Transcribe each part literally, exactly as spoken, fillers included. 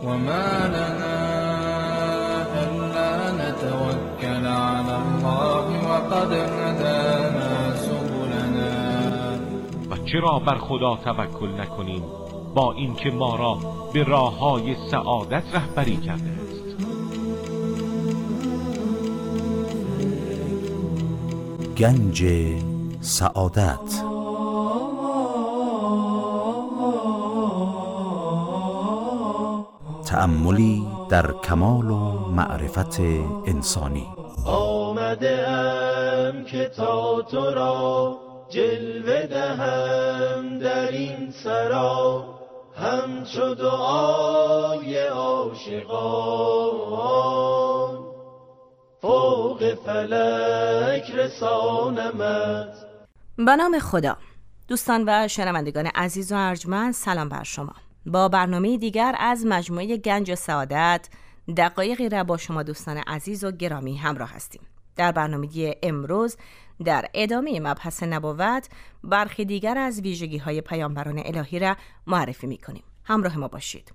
وما لنا ألا نتوكل على الله وقد هدانا سبلنا. و چرا بر خدا توکل نکنیم با اینکه ما را به راه‌های سعادت رهبری کرده است. گنج سعادت. تأملی در کمال و معرفت انسانی. آمده ام که تا تو را جلوه دهم در این سرا، همچو دعای عاشقان فوق فلک رسانمت. به نام خدا. دوستان و شنوندگان عزیز و ارجمند، سلام بر شما. با برنامه دیگر از مجموعه گنج سعادت دقایقی را با شما دوستان عزیز و گرامی همراه هستیم. در برنامه امروز در ادامه مبحث نبوت برخی دیگر از ویژگی‌های پیامبران الهی را معرفی می‌کنیم. همراه ما باشید.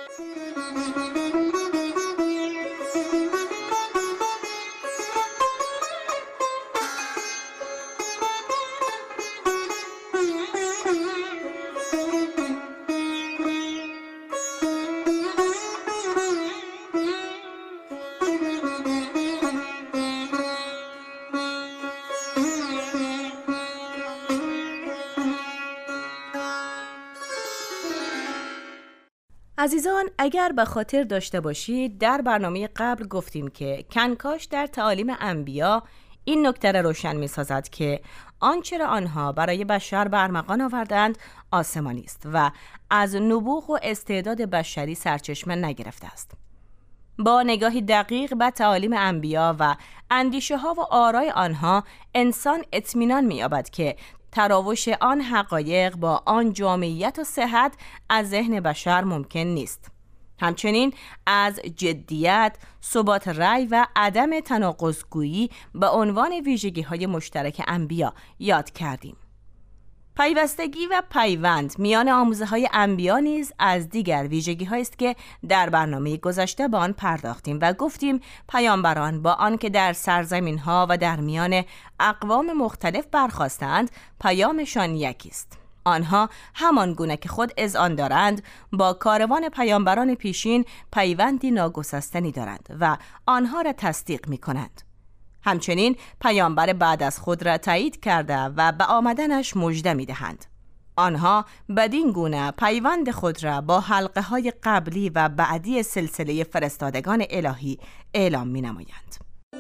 عزیزان، اگر به خاطر داشته باشید در برنامه قبل گفتیم که کنکاش در تعالیم انبیا این نکته را روشن می سازد که آنچه را آنها برای بشر برمغان آوردند آسمانی است و از نبوغ و استعداد بشری سرچشمه نگرفته است. با نگاهی دقیق به تعالیم انبیا و اندیشه ها و آرای آنها انسان اطمینان می یابد که تراوش آن حقایق با آن جامعیت و صحت از ذهن بشر ممکن نیست. همچنین از جدیت، ثبات رأی و عدم تناقض‌گویی به عنوان ویژگی‌های مشترک انبیا یاد کردیم. پیوستگی و پیوند میان آموزه‌های انبیا نیز از دیگر ویژگی‌هایی است که در برنامه گذشته به آن پرداختیم و گفتیم پیامبران با آنکه در سرزمین‌ها و در میان اقوام مختلف برخاستند، پیامشان یکی است. آنها همان گونه که خود اذعان دارند با کاروان پیامبران پیشین پیوندی ناگسستنی دارند و آنها را تصدیق می‌کنند. همچنین پیامبر بعد از خود را تایید کرده و به آمدنش مژده می‌دهند. آنها بدین گونه پیوند خود را با حلقه های قبلی و بعدی سلسله فرستادگان الهی اعلام می‌نمایند.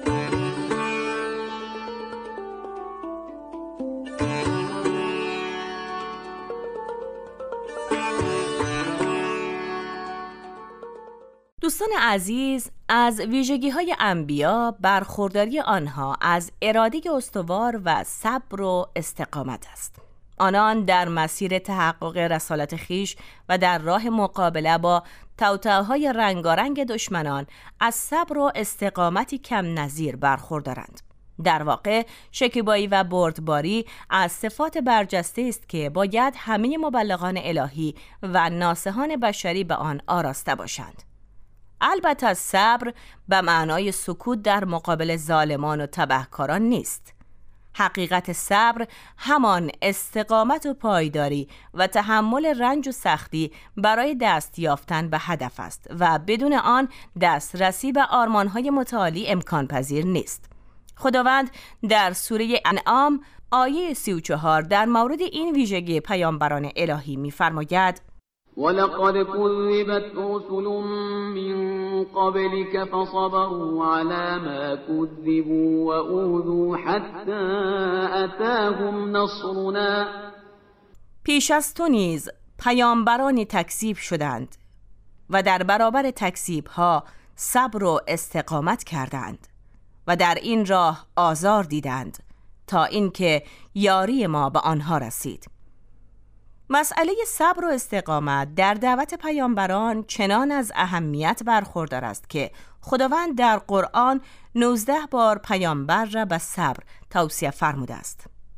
دوستان عزیز، از ویژگی‌های انبیا برخورداری آنها از اراده استوار و صبر و استقامت است. آنان در مسیر تحقق رسالت خویش و در راه مقابله با توطئه‌های رنگارنگ دشمنان از صبر و استقامتی کم نظیر برخوردارند. در واقع شکیبایی و بردباری از صفات برجسته است که باید همه مبلغان الهی و ناصحان بشری به آن آراسته باشند. البته صبر به معنای سکوت در مقابل ظالمان و تبهکاران نیست. حقیقت صبر همان استقامت و پایداری و تحمل رنج و سختی برای دست یافتن به هدف است و بدون آن دسترسی به آرمان‌های متعالی امکان پذیر نیست. خداوند در سوره انعام آیه سی و چهار در مورد این ویژگی پیامبران الهی می‌فرماید: ولقد كذبت رسل من قبلك فصبروا على ما كذبوا وأوذوا حتى أتاهم نصرنا. پیش از تو نیز پیامبرانی تکذیب شدند و در برابر تکذیب‌ها صبر و استقامت کردند و در این راه آزار دیدند تا اینکه یاری ما به آنها رسید. مسئله صبر و استقامت در دعوت پیامبران چنان از اهمیت برخوردار است که خداوند در قرآن نوزده بار پیامبر را به صبر توصیه فرموده است.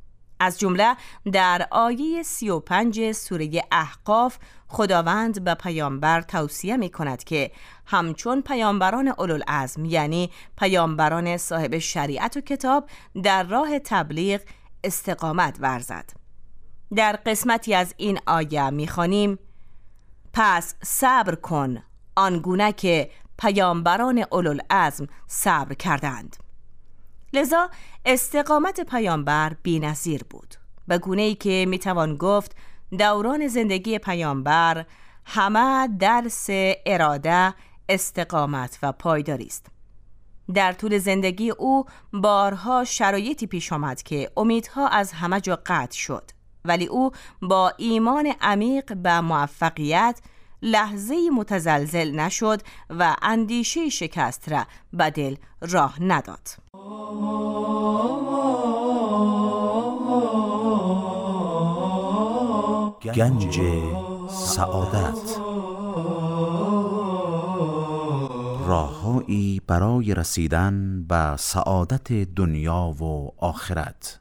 از جمله در آیه سی و پنج سوره احقاف خداوند به پیامبر توصیه می کند که همچون پیامبران اولوالعزم یعنی پیامبران صاحب شریعت و کتاب در راه تبلیغ استقامت ورزد. در قسمتی از این آیه می خوانیم: پس صبر کن آنگونه که پیامبران اولوالعزم صبر کردند. لذا استقامت پیامبر بی‌نظیر بود، به گونه‌ای که میتوان گفت دوران زندگی پیامبر همه درس اراده، استقامت و پایداری است. در طول زندگی او بارها شرایطی پیش آمد که امیدها از همه جا قطع شد، ولی او با ایمان عمیق به موفقیت لحظه‌ای متزلزل نشد و اندیشه شکست را به دل راه نداد. گنج سعادت، راههایی برای رسیدن به سعادت دنیا و آخرت.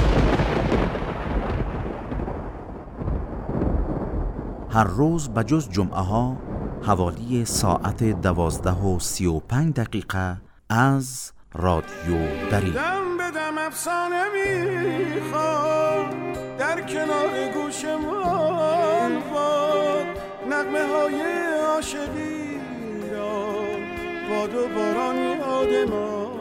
هر روز بجز جمعه ها حوالی ساعت دوازده و سی و پنج دقیقه از رادیو دری دم به دم افسانه میخواد در کنار گوشمان باد، نغمه های عاشقی را باد و باران یادمان.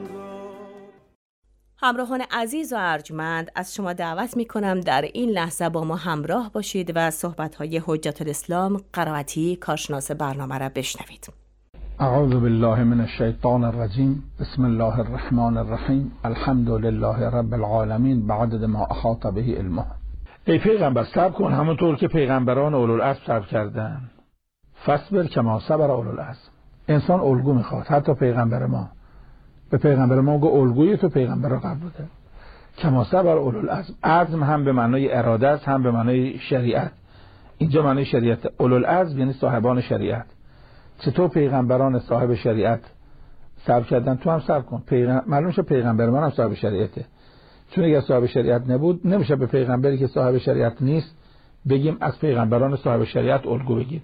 همراهان عزیز و ارجمند، از شما دعوت می کنم در این لحظه با ما همراه باشید و صحبت‌های حجت الاسلام قرائتی کارشناس برنامه را بشنوید. اعوذ بالله من الشیطان الرجیم. بسم الله الرحمن الرحیم. الحمد لله رب العالمین بعدد ما احاط به علمه. ای پیغمبر صبر کن همونطور که پیغمبران اولوالعزم صبر کردن. فاصبر کما صبر اولوالعزم. انسان الگو میخواد، حتی پیغمبر ما به پیغمبر ما گفت الگوی تو پیغمبر را قبول ده. کما صبر اولوالعزم. عزم هم به معنای اراده است، هم به معنای شریعت. اینجا معنای شریعت. اولوالعزم یعنی صاحبان شریعت. چطور پیغمبران صاحب شریعت صبر کردن، تو هم صبر کن. پیغمبر معلوم شه پیغمبر من هم صاحب شریعته، چون اگه صاحب شریعت نبود نمیشه به پیغمبری که صاحب شریعت نیست بگیم از پیغمبران صاحب شریعت الگو بگیر.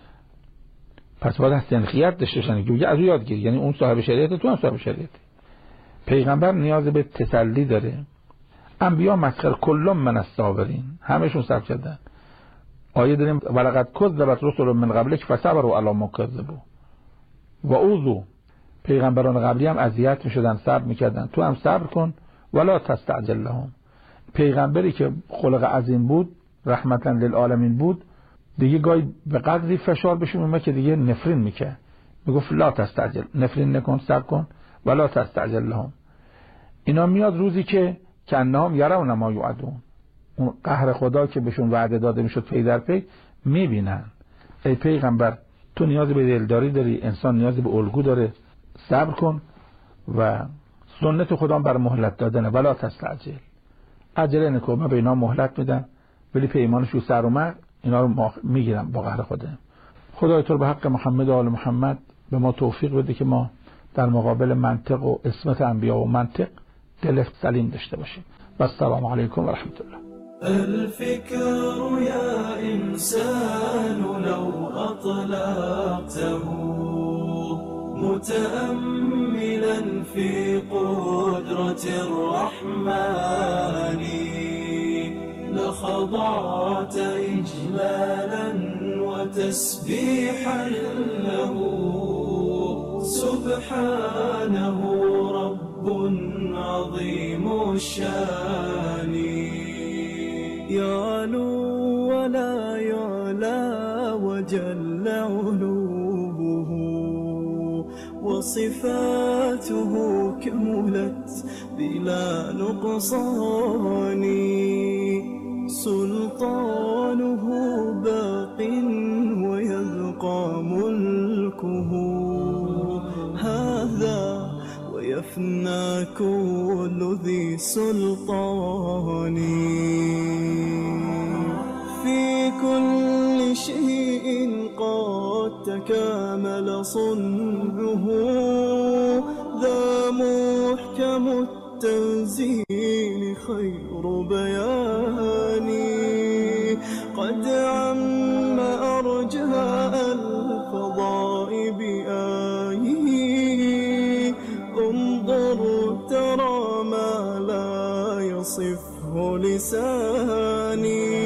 پس باید تنخیت داشته باشن که از او یاد گیری، یعنی اون صاحب شریعت، تو هم صاحب شریعت. پیغمبر نیاز به تسلی داره. انبیا مسخر کلم من الصابرین، همشون صبر کردن. آیه داریم ولقد کذبت رسل من قبلک فصبروا علی ما کذبوا و اوذوا. پیغمبران قبلی هم اذیت میشدن، صبر میکردن. تو هم صبر کن ولا تستعجل لهم. پیغمبری که خلق عظیم بود، رحمتا للعالمین بود، دیگه گاهی به قدری فشار بهشون اومد که دیگه نفرین میکرد، میگفت لا تستعجل، نفرین نکن، صبر کن ولا تستعجل لهم. اینا میاد روزی که کنهم یرون ما یوعدون، اون قهر خدا که بهشون وعده داده میشد پی در پی میبینن. ای پیغمبر تو نیاز به دلداری داری، انسان نیاز به الگو داره. صبر کن و سنت خدا بر مهلت دادنه. ولا تستعجل، عجله نکن. من به اینا مهلت میدم ولی پیمانش رو سر اومد اینا رو میگیرم با قهر خدا. خدای تو به حق محمد و آل محمد به ما توفیق بده که ما در مقابل منطق و عصمت انبیا و منطق دل سلیم داشته باشیم. و السلام علیکم و رحمت الله. الفكر يا إنسان لو أطلقته متأملا في قدرة الرحمن لخضعت إجلالا وتسبيحا له سبحانه رب عظيم الشان يعلو ولا يعلى وجل علوه وصفاته كملت بلا نقصان سلطانه باق ويبقى ملكه هذا ويفنى كل ذي سلطان في كل شيء قد تكامل صنعه ذا محكم التنزيل خير بياني قد عم أرجاء الفضاء بآيه انظر ترى ما لا يصفه لساني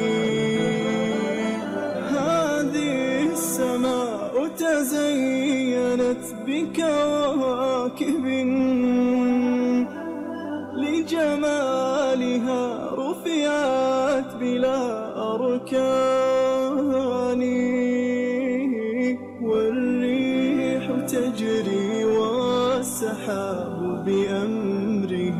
هذه السماء تزينت بكواكب لجمالها رفعت بلا أركان والريح تجري والسحاب بأمره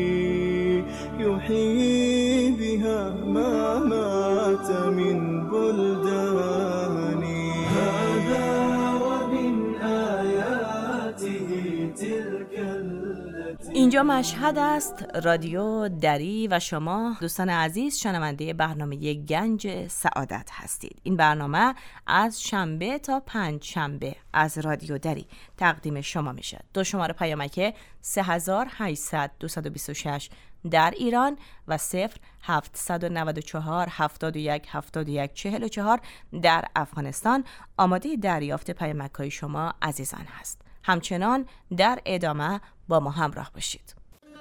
يحيي بها ما مات من بلدان هذا ومن آياته تلك التي اینجا مشهد است، رادیو دری و شما دوستان عزیز شنونده برنامه گنج سعادت هستید. این برنامه از شنبه تا پنج شنبه از رادیو دری تقدیم شما میشه. دو شماره پیامک سه هزار و هشتصد دویست و بیست و شش در ایران و صفر هفتصد و نود و چهار هفتاد و یک هفتاد و یک چهل و چهار در افغانستان آماده دریافت پیامک‌های شما عزیزان هست. همچنان در ادامه با ما همراه باشید.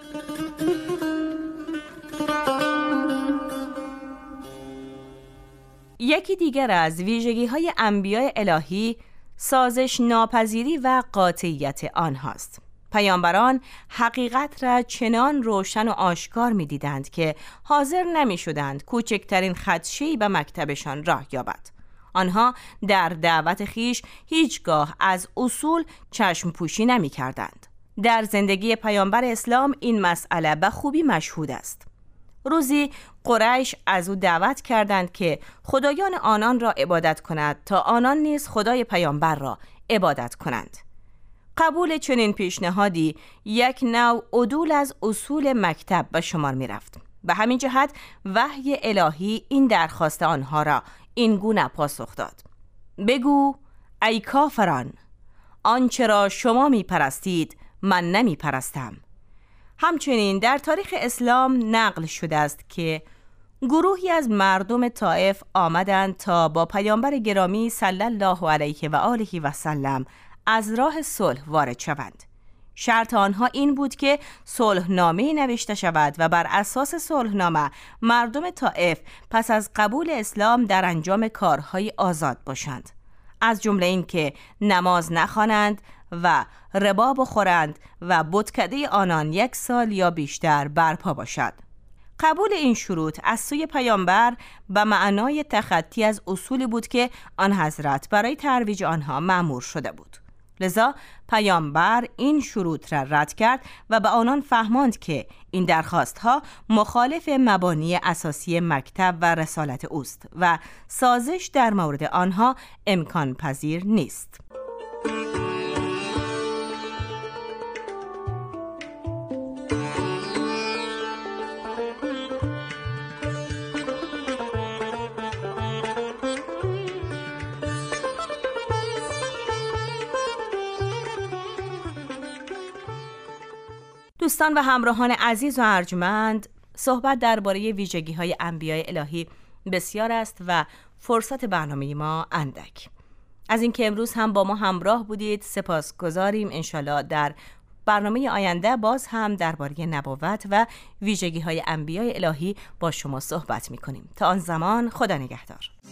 یکی دیگر از ویژگی‌های انبیاء الهی سازش ناپذیری و قاطعیت آنهاست. پیامبران حقیقت را چنان روشن و آشکار می‌دیدند که حاضر نمی‌شدند کوچکترین خدشه‌ای به مکتبشان راه یابد. آنها در دعوت خیش هیچگاه از اصول چشم پوشی نمی کردند. در زندگی پیامبر اسلام این مسئله به خوبی مشهود است. روزی قریش از او دعوت کردند که خدایان آنان را عبادت کند تا آنان نیز خدای پیامبر را عبادت کنند. قبول چنین پیشنهادی یک نوع عدول از اصول مکتب به شمار می رفت. به همین جهت وحی الهی این درخواست آنها را این گونه پاسخ داد: بگو ای کافران، آنچه را شما می پرستید من نمی پرستم. همچنین در تاریخ اسلام نقل شده است که گروهی از مردم طائف آمدند تا با پیامبر گرامی صلی الله علیه و آله و سلم از راه صلح وارد شوند. شرط آنها این بود که صلحنامه نوشته شود و بر اساس صلحنامه مردم طائف پس از قبول اسلام در انجام کارهای آزاد باشند، از جمله این که نماز نخوانند و ربا بخورند و بتکده آنان یک سال یا بیشتر برپا باشد. قبول این شروط از سوی پیامبر به معنای تخطی از اصولی بود که آن حضرت برای ترویج آنها مأمور شده بود. لذا پیامبر این شروط را رد کرد و به آنان فهماند که این درخواستها مخالف مبانی اساسی مکتب و رسالت اوست و سازش در مورد آنها امکان پذیر نیست. دوستان و همراهان عزیز و ارجمند، صحبت درباره ویژگی‌های انبیاء الهی بسیار است و فرصت برنامه ما اندک. از اینکه امروز هم با ما همراه بودید سپاسگزاریم. انشالله در برنامه آینده باز هم درباره نبوت و ویژگی‌های انبیاء الهی با شما صحبت می‌کنیم. تا آن زمان خدا نگهدار.